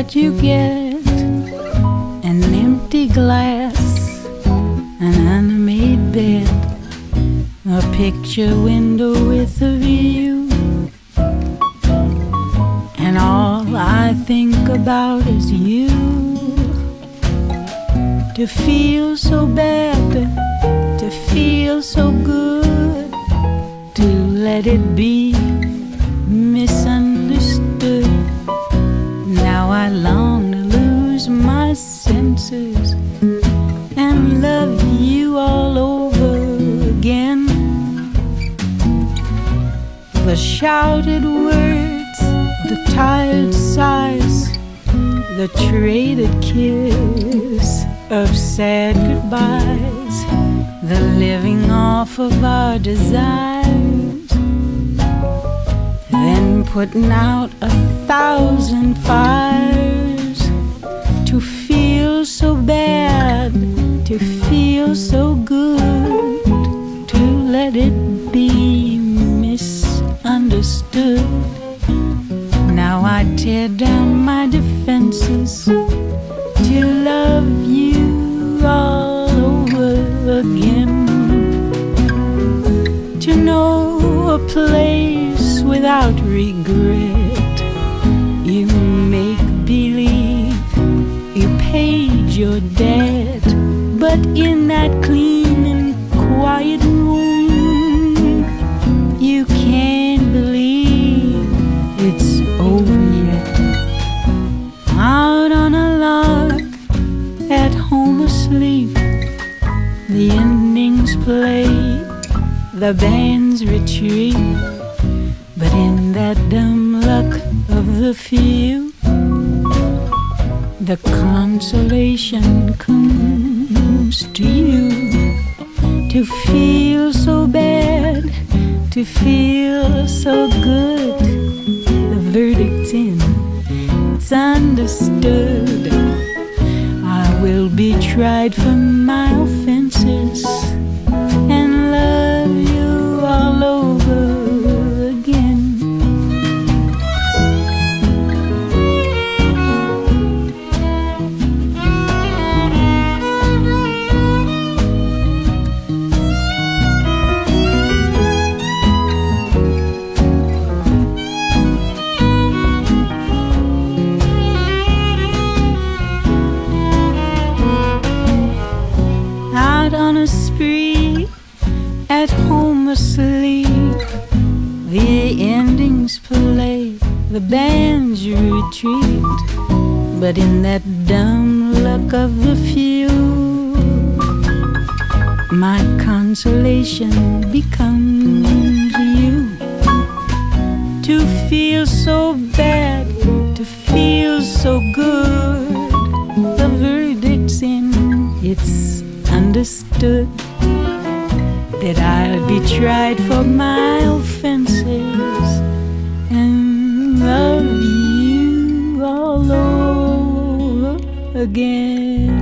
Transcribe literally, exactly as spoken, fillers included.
what you get: an empty glass, an unmade bed, a picture window with a view. And all I think about is you. To feel so bad, to feel so good, to let it be misunderstood. Now I long to lose my senses and love you all over again. The shouted words, the tired sighs, the traded kiss of sad goodbyes, the living off of our desires, then putting out a thousand fires. To feel so bad, to feel so good, to let it be misunderstood. Now I tear down my defenses to love you all over again. To know a place without regret. You make believe you paid your debt, but in that clean and quiet room, you can't believe it's over yet. Out on a log, at home asleep, the endings play, the bands retreat. But in that dumb luck of the few, the consolation comes to you. To feel so bad, to feel so good, the verdict's in, it's understood. I will be tried for my offenses and love you all over again. On a spree, at home asleep, the endings play, the bands retreat. But in that dumb luck of the few, my consolation becomes you. To feel so bad, to feel so good, the verdict's in, it's understood that I'll be tried for my offenses and love you all over again.